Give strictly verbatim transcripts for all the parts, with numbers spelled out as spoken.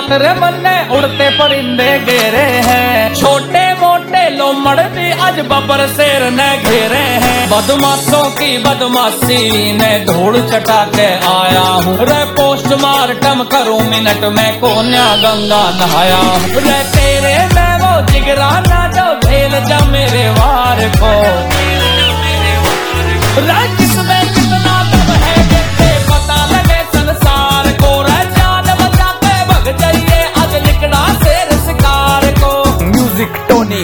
रात रे मन्ने उड़ते परिंदे घेरे हैं, छोटे मोटे लोमड़ भी आज बबर शेर ने घेरे हैं। बदमाशों की बदमाशी ने धूल चटा के आया हूँ रे, पोस्टमार्टम करूँ मिनट में कोन्या गंगा नहाया हूँ रे। तेरे में वो जिगरा ना जो झेल जा मेरे वार को रे, जिसमें कितना दम है ये पता लगे संसार को रे। जान बचा के भग जाइए आज लिकड़ा शेर शिकार को। म्यूजिक टोनी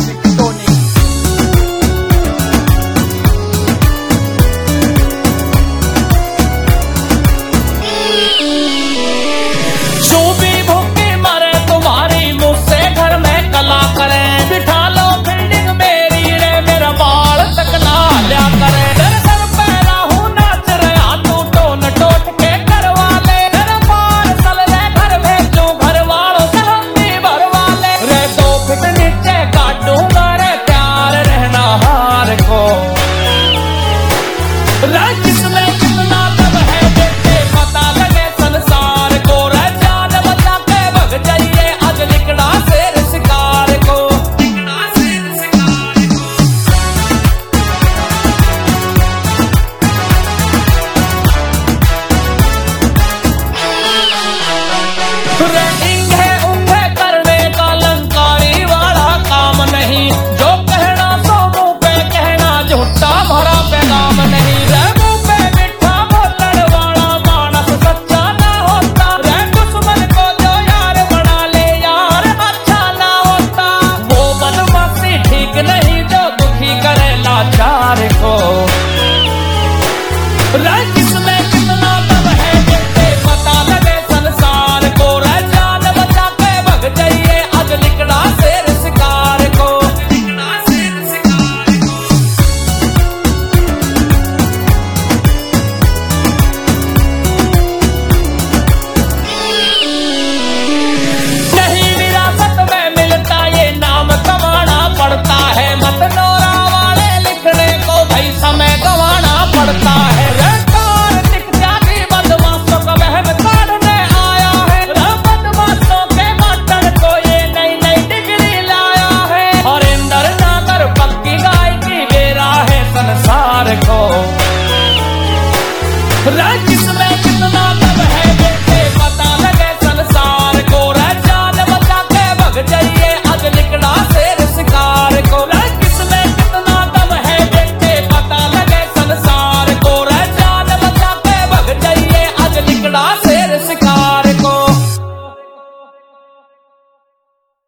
जो भी भूखी मरे तुम्हारी मुझसे घर में कला करें, बिठा लो बिल्डिंग मेरी रे मेरा बाल तक ना लिया करे। तेरे सर पे राहू नाच रहा तू टोन टोट के करवा ले, तेरा बाल चल ले घर भेजू घर वालों से हम भी भरवा ले रे। दो फिट नीचे काटूंगा रे प्यार रहना हार को रे, जिसमें कितना दम है ये पता लगे संसार को रे। जान बचा के भग जाइए आज लिकड़ा शेर शिकार को, लिकड़ा शेर शिकार को रे।